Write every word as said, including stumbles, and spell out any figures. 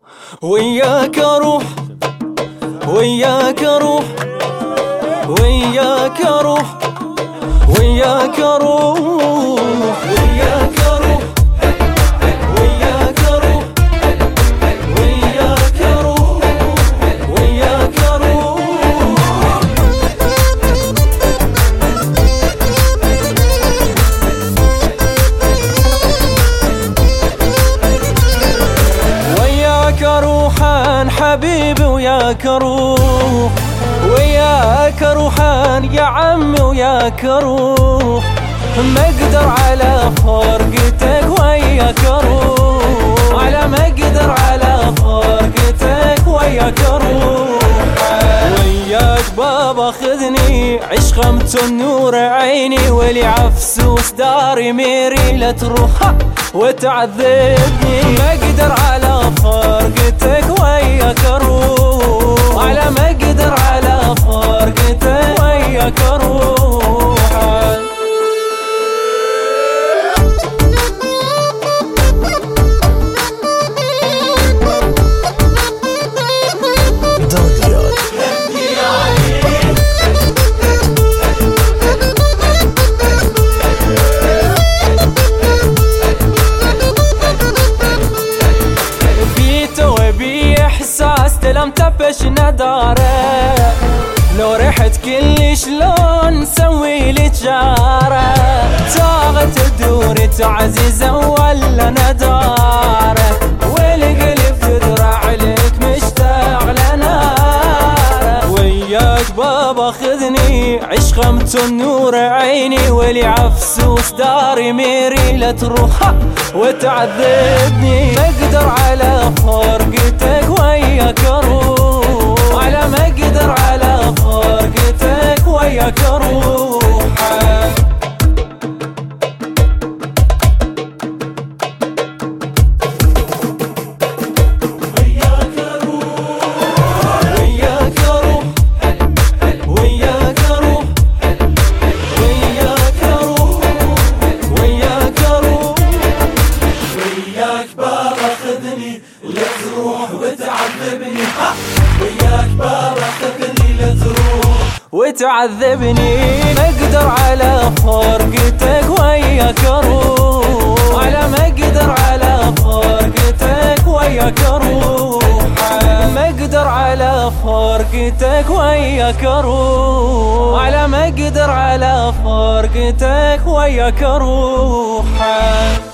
وياك اروح وياك اروح وياك اروح وياك اروح وياك اروح وياك اروح وياك اروح وياك اروح وياك اروح عن حبيبي وياك اروح وياك اروحان يا عمي وياك اروح ما اقدر على فرقتك وياك اروح على ما اقدر على فرقتك وياك اروح وياك بابا خذني عشقمت النور عيني ولي عفسوس داري ميري لا تروح وتعذبني ما اقدر على فرقتك وياك اروح على ما اقدر على فرقتك وياك اروح استلمت بش نداره لو رحت كل شلون نسوي لي جاره طاغت تدوري تعزيزه ولا نداره والقلب تدرع عليك مشتاق لناره وياك بابا خذني عشقمت النور عيني ولي عفسوس داري ميري لا تروح وتعذبني ما اقدر على فرقتك وياك اروح على ما اقدر على فرقتك وياك اروح لا تروح وتعذبني وياك بابا خذني لا تروح وتعذبني ما اقدر على فرقتك وياك اروح على ما اقدر على فرقتك وياك اروح ما اقدر على فرقتك وياك اروح على ما اقدر على فرقتك وياك اروح